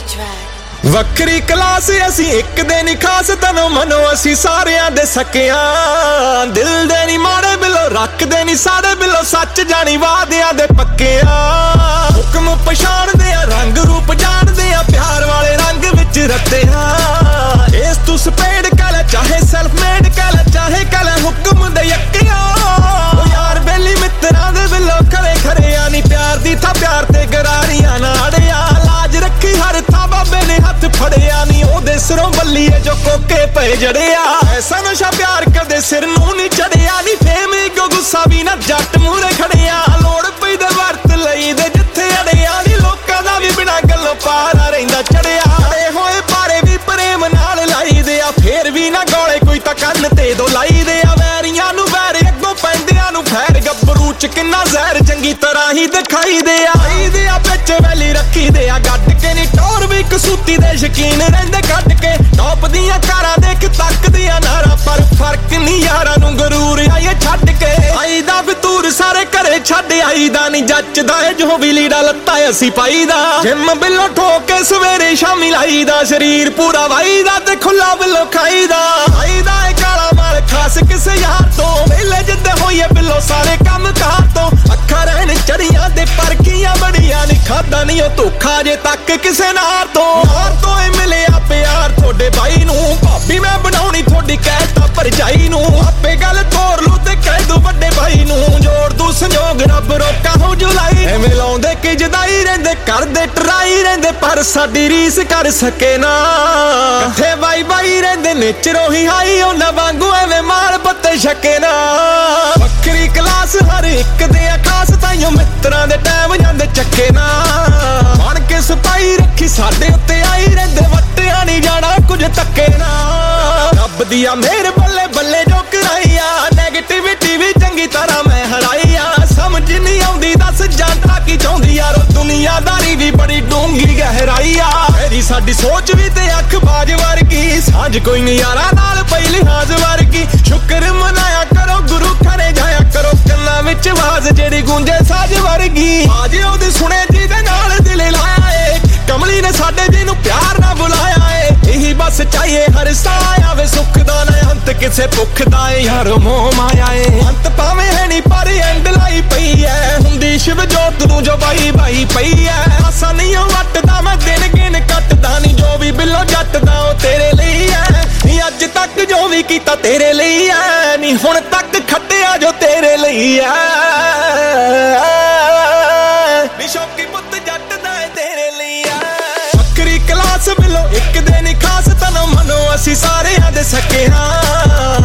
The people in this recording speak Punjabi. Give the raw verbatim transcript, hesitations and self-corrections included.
ਵੱਖਰੀ ਕਲਾਸ ਅਸੀਂ ਇੱਕ ਦੇ ਨੀ ਖਾਸ ਤਨੋਂ ਮਨੋਂ ਅਸੀਂ ਸਾਰਿਆਂ ਦੇ ਸਕਿਆਂ ਦਿਲ ਦੇ ਨੀ ਮਾੜੇ ਬਿਲੋ ਰੱਖਦੇ ਨੀ ਸਾਡੇ ਬਿਲੋ ਸੱਚ ਜਾਣੀ ਵਾਦਿਆਂ ਦੇ ਪੱਕਿਆਂ ਹੁਕਮ ਪਛਾਣਦੇ ਆ ਰੰਗ ਰੂਪ ਜਾਣਦੇ ਆ ਪਿਆਰ ਵਾਲੇ ਰੰਗ ਵਿੱਚ ਰੱਤਿਆਂ ਇਸ ਤੂੰ ਸਪੇਡ ਕਹਿ ਲੈ ਚਾਹੇ ਸੈਲਫ ਮੇਡ ਕਹਿ ਲੈ ਚਾਹੇ ਕਹਿ ਲੈ ਹੁਕਮ ਦੇ ਯੱਕਿਆਂ ਓ ਯਾਰ ਬੇਲੀ ਮਿੱਤਰਾਂ ਦੇ ਬਿਲੋ ਖਰੇ ਖਰਿਆ ਨੀ ਪਿਆਰ ਦੀ ਥਾਂ ਪਿਆਰ ਤੇ ਗਰਾਰੀਆਂ ਨਾੜਿਆ ਲਾਜ ਰੱਖੀ ਹਰ ਥਾਂ ਬਾਬੇ ਨੇ ਹੱਥ ਫੜਿਆ ਨੀ ਉਹਦੇ ਸਿਰੋਂ ਬੱਲੀਏ ਜੋ ਕੋਕੇ ਪਏ ਜੜਿਆ ਐਸਾ ਨਸ਼ਾ ਪਿਆਰ ਕਦੇ ਸਿਰ ਨੂੰ ਨੀ ਚੜਿਆ ਨੀ ਫੇਮ ਈਗੋ ਗੁੱਸਾ ਵੀ ਨਾ ਜੱਟ ਮੂਹਰੇ ਖੜਿਆ ਲੋੜ ਪਈ ਦੇ ਵਰਤ ਲਈ ਦੇ ਜਿੱਥੇ ਅੜਿਆ ਨੀ ਲੋਕਾਂ ਦਾ ਵੀ ਬਿਨਾਂ ਗੱਲੋਂ ਪਾਰਾ ਰਹਿੰਦਾ ਚੜਿਆ ਅੜੇ ਹੋਏ ਪਾਰੇ ਵੀ ਪ੍ਰੇਮ ਨਾਲ ਲਾਈਦੇ ਆ ਫੇਰ ਵੀ ਨਾ ਗੋਲੇ ਕੋਈ ਤਾਂ ਕੰਨ ਤੇ ਦੋ ਲਾਈਦੇ ਆ ਵੈਰੀਆਂ ਨੂੰ ਵੈਰ ਅੱਗੋਂ ਪੈਂਦਿਆਂ ਨੂੰ ਫੈਰ ਗੱਭਰੂ ਚ ਕਿੰਨਾ ਜ਼ਹਿਰ ਚੰਗੀ ਤਰ੍ਹਾਂ ਹੀ ਦਿਖਾਈਦੇ ਆ ਆਈਦੇ ਆ ਵਿੱਚ ਵੈਲੀ ਰੱਖੀਦੇ ਆ ਗੱਡ ਕੇ ਨੀ ਟੋਰ ਵੀ ਕਸੂਤੀ ਦੇ ਸ਼ਕੀਨ ਰਹਿੰਦੇ ਕੱਢ ਕੇ ਟੌਪ ਦੀਆਂ ਕਾਰਾਂ ਦੇਖ ਤੱਕਦੀਆਂ ਨਾਰਾ ਪਰ ਫਰਕ ਨਹੀਂ ਯਾਰਾਂ ਨੂੰ ਗਰੂਰ ਆਏ ਛੱਡ ਕੇ ਆਈਦਾ ਫਿਤੂਰ ਸਾਰੇ ਘਰੇ ਛੱਡ ਆਈਦਾ ਨਹੀਂ ਜੱਚਦਾ ਏ ਜੋ ਵੀ ਲੀੜਾ ਲੱਤਾ ਅਸੀਂ ਪਾਈਦਾ ਜਿੰਮ ਬਿੱਲੋ ਠੋਕ ਕੇ ਸਵੇਰੇ ਸ਼ਾਮੀ ਲਾਈਦਾ ਸਰੀਰ ਪੂਰਾ ਵਾਈਦਾ ਤੇ ਖੁੱਲਾ ਬਿੱਲੋ ਖਾਈਦਾ ਆਈਦਾ ਏ ਕਾਲਾ ਮਾਲ ਖਾਸ ਕਿਸੇ ਯਾਰ ਤੋਂ ਵੇਲੇ ਜਿੱਦੇ ਹੋਈਏ ਬਿੱਲੋ ਸਾਰੇ ਕੰਮ ਕਾਰ ਤੋਂ ਅੱਖਾਂ ਰਹਿਣ ਚੜੀਆਂ ਤੇ ਪਰਖੀਆਂ ਬੜੀਆਂ ਨੀ ਖਾਦਾ ਨਹੀਂ ਉਹ ਧੋਖਾ ਜੇ ਤੱਕ ਕਿਸੇ ਨਾਰ ਤੋਂ ਨਾਰ ਤੋਂ ਏ ਮਿਲਿਆ ਪਿਆਰ ਤੁਹਾਡੇ ਬਾਈ ਨੂੰ ਭਾਬੀ ਮੈਂ ਬਣਾਉਣੀ ਤੁਹਾਡੀ ਕਹਿਤਾ ਭਰਜਾਈ ਨੂੰ ਆਪੇ ਗੱਲ ਤੋਰ ਲੂ ਤੇ ਕਹਿ ਦੂ ਵੱਡੇ ਭਾਈ ਨੂੰ ਜੋੜ ਦੂ ਸੰਜੋਗ ਰੱਬ ਰੋਕਾ ਹੋ ਜੁਲਾਈ ਐਵੇਂ ਲਾਉਂਦੇ ਕਿ ਜਦਾਈ ਰਹਿੰਦੇ ਕਰਦੇ ਟਰਾਈ ਰਹਿੰਦੇ ਪਰ ਸਾਡੀ ਰੀਸ ਕਰ ਸਕੇ ਨਾ ਕੱਠੇ ਬਾਈ ਬਾਈ ਰਹਿੰਦੇ ਨੇਚਰੋਂ ਹੀ ਹਾਈ ਉਹਨਾਂ ਵਾਂਗੂ ਐਵੇਂ ਮਾਲ ਪੱਤੇ ਛਕੇ ਨਾ ਵੱਖਰੀ ਕਲਾਸ ਹਰ ਇੱਕ ਦੇ ਖਾਸ ਤਾਈਓ ਮਿੱਤਰਾਂ ਦੇ ਟਾਈਮ ਜਾਂਦੇ ਚੱਕੇ ਨਾ ਬਣ ਕੇ ਸਪਾਈ ਰੱਖੀ ਸਾਡੇ ਉੱਤੇ ਆਈ ਰਹਿੰਦੇ ਵੱਟਿਆ ਨਹੀਂ ਜਾਣਾ ਕੁਝ ਤੱਕੇ ਨਾ ਰੱਬ ਦੀਆਂ ਮਿਹਰ ਬੱਲੇ ਬੱਲੇ ਜੋ ਕਰਾਈਆ ਨੈਗੇਟਿਵਿਟੀ ਵੀ ਚੰਗੀ ਤਰ੍ਹਾਂ ਮੈਂ ਹਰਾਈਆ ਸਮਝ ਨਹੀਂ ਆਉਂਦੀ ਦੱਸ ਜਾਂਦਾ ਕੀ ਚਾਹੁੰਦੀ ਯਾਰੋ ਦੁਨੀਆਦਾਰੀ ਵੀ ਬੜੀ ਡੂੰਘੀ ਗਹਿਰਾਈਆ ਮੇਰੀ ਸਾਡੀ ਸੋਚ ਵੀ ਤੇ ਅੱਖ ਬਾਜ ਵਰਗੀ ਸਾਂਝ ਕੋਈ ਨਹੀਂ ਯਾਰਾਂ ਨਾਲ ਪਈ ਲਿਹਾਜ਼ ਵਰਗੀ ਸ਼ੁਕਰ ਮਨਾਇਆ ਕਰੋ ਗੁਰੂ ਘਰੇ ਜਾਇਆ ਕਰੋ ਕੰਨਾਂ ਵਿੱਚ ਆਵਾਜ਼ ਜਿਹੜੀ ਗੂੰਜੇ ਸਾਜ ਵਰਗੀ ਆਜੇ ਉਹਦੇ ਸੁਣੇ ਜਿਹਦੇ ਨਾਲ ਦਿਲ ਲਾਇਆ ਏ ਕਮਲੀ ਨੇ ਸਾਡੇ ਜੀ ਨੂੰ ਪਿਆਰ ਨਾਲ ਬੁਲਾਇਆ ਏ ਇਹੀ ਬਸ ਚਾਹੀਏ ਹਰ ਸਾਹ ਆਵੇ ਸੁੱਖ ਦਾ ਨਾ ਅੰਤ ਕਿਸੇ ਭੁੱਖ ਦਾ ਏ ਯਾਰ ਮੋਹ ਮਾਇਆ ਏ ਅੰਤ ਭਾਵੇਂ ਹੈ ਨਹੀਂ ਪਰ ਐਂਡ ਲਾਈ ਪਈ ਐ ਹੁੰਦੀ ਸ਼ਿਵ ਜੋਤ ਨੂੰ ਜੋ ਬਾਈ ਬਾਈ ਪਈ ਐ ਆਸਾਂ ਨਹੀਂ ਵੱਟਦਾ ਮੈਂ ਦਿਨ ਗਿਣ ਕੱਟਦਾ ਨਹੀਂ ਜੋ ਵੀ ਬਿੱਲੋ ਜੱਟਦਾ ਉਹ ਤੇਰੇ ਲਈ ਐ ਨੀ ਅੱਜ ਤੱਕ ਜੋ ਵੀ ਕੀਤਾ ਤੇਰੇ ਲਈ ਐ ਨੀ ਹੁਣ ਤੱਕ ਖੱਟਿਆ ਜੋ ਤੇਰੇ ਲਈ ਐ ਨੀ ਸ਼ੌਕੀ ਪੁੱਤ ਜੱਟਦਾ ਏ ਤੇਰੇ ਲਈ ਐ ਵੱਖਰੀ ਕਲਾਸ ਬਿੱਲੋ ਇੱਕ ਦੇ ਨੀ ਖਾਸ ਤਨੋਂ ਮਨੋਂ ਅਸੀਂ ਸਾਰਿਆਂ ਦੇ ਸਕੇ ਹਾਂ